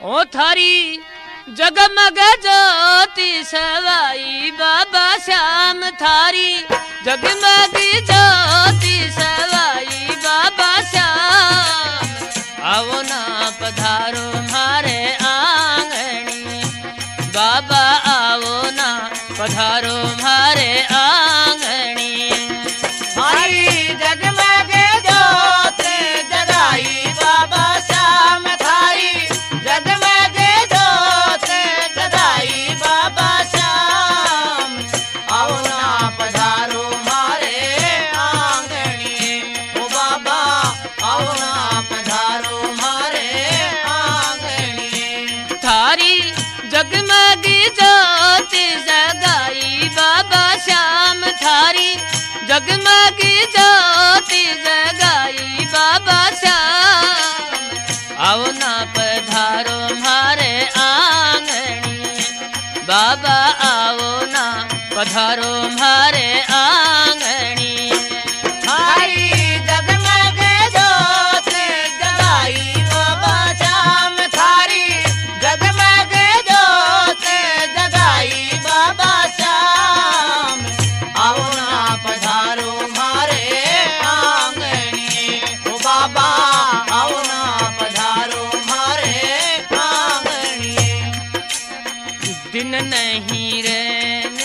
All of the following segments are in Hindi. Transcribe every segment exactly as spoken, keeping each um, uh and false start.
ओ थारी जगमग ज्योति सवाई बाबा श्याम थारी जगमग ज्योति सवाई बाबा श्याम। आओ ना पधारो मारे आंगनी बाबा आओ ना पधारो मारे आंगनी। थारी जगमग ज्योति जगाई बाबा श्याम थारी जगमग ज्योति जगाई बाबा श्याम। आओ ना पधारो मारे आंगनी ओ बाबा आओ ना पधारो मारे आंगनी। थारी जगमग ज्योति जगाई बाबा श्याम थारी जगमग ज्योति जगाई बाबा श्याम। आओ ना पधारो मारे आंगनी बाबा आओ ना पधारो मारे आंगनी। थारी जगमग ज्योति जगाई बाबा श्याम थारी जगमग ज्योति जगाई बाबा श्याम। आओ ना पधारो मारे आंगनी ओ बाबा आओ ना पधारो मारे आंगनी। दिन नहीं रहने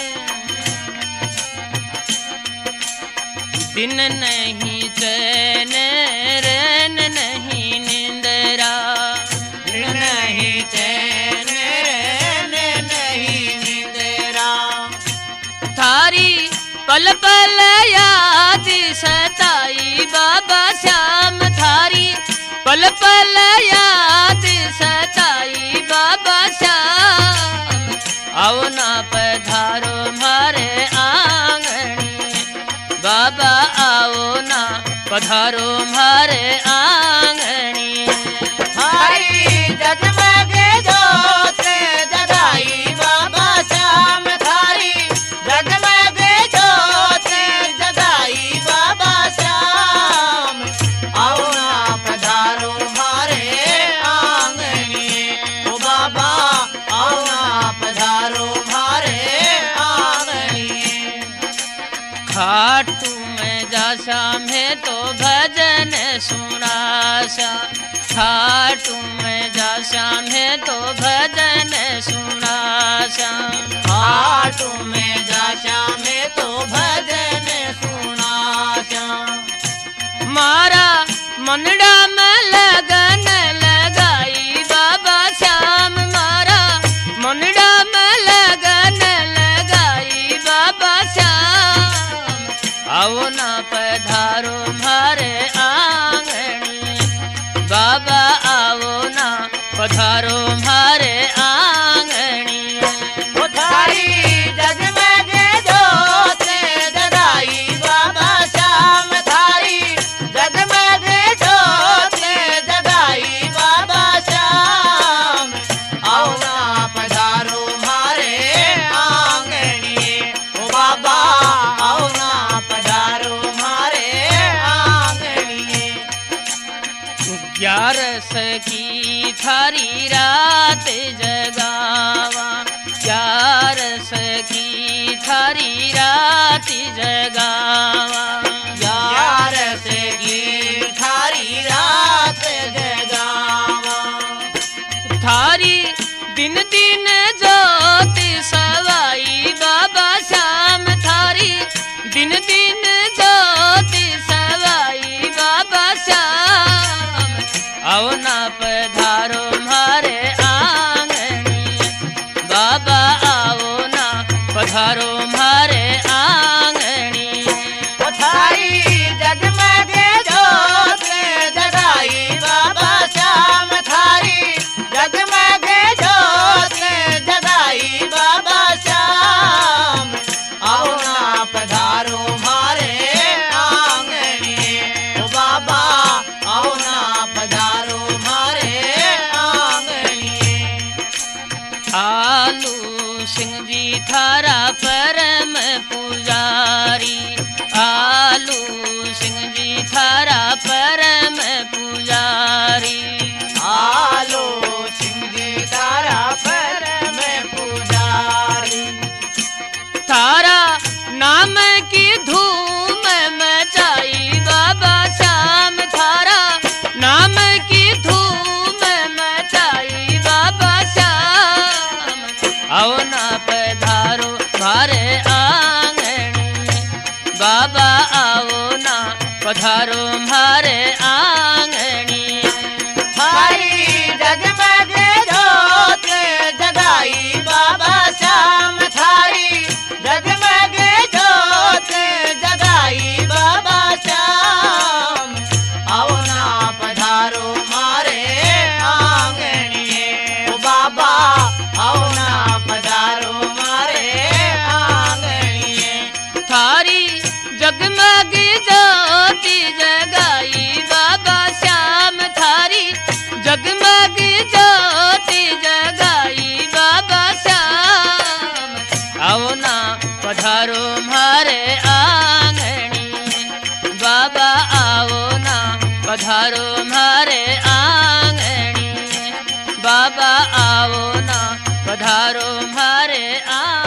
दिन नहीं चैन रैन नहीं निंदरा दिन नहीं चैन रैन नहीं निंदरा। थारी पल पल याद सताई बाबा श्याम थारी पल पल याद सताई बाबा श्याम। आओ ना पधारो मारे आंगनी बाबा आओ ना पधारो मारे आंगनी। थारी जगमग ज्योति जगाई बाबा श्याम थारी जगमग ज्योति जगाई बाबा श्याम। आओ ना पधारो मारे आंगनी ओ बाबा आओ ना पधारो मारे आंगनी। खाटू में जाशा में तो भजन सुनाशा खाटू में जाशा में तो भजन सुनाशा। हाटू में जाशा में तो भजन सुनाशा। मारा मनडा में लगन लगाई बाबा श्याम मारा मनडा में लगन लगाई बाबा श्याम। आओ ना पधारो मारे आंगनी बाबा आओ ना पधारो मारे आंगनी। ओ थारी जगमग ज्योति जगाई बाबा श्याम थारी जगमग ज्योति जगाई बाबा श्याम। आओ ना पधारो मारे आंगनी ओ बाबा आओ ना पधारो मारे आंगनी। ग्यारस की थारी रात जगावा ग्यारस की थारी रात जगावा। ग्यारस की थारी रात जगावा। थारी दिन दिन ज्योति सवाई बाबा श्याम थारी दिन दिन ज्योति सवाई बाबा श्याम। आओ ना पधारो मारे आंगनी बाबा आओ ना पधारो मारे आंगनी। ओ थारी जगमग ज्योति जगाई बाबा श्याम थारी जगमग ज्योति जगाई बाबा श्याम। आओ ना पधारो मारे आंगनी ओ बाबा आओ ना पधारो मारे आंगनी। आलू सिंह जी थारा परम पुजारी आलू सिंह जी थारा परम पुजारी। आलो सिंह जी पधारो मारे आंगणी। थारी जगमग जोत जगाई बाबा श्याम, थारी जगमग जोत जगाई बाबा श्याम। आओ ना पधारो मारे आंगणी, ओ बाबा आओ ना पधारो मारे आंगणी। थारी जगमग ज्योति जगाई बाबा श्याम, थारी जगमग ज्योति जगाई बाबा श्याम। आओ ना पधारो मारे आंगणी, बाबा आओ ना पधारो मारे आंगणी, बाबा आओ ना पधारो मारे आंगणी।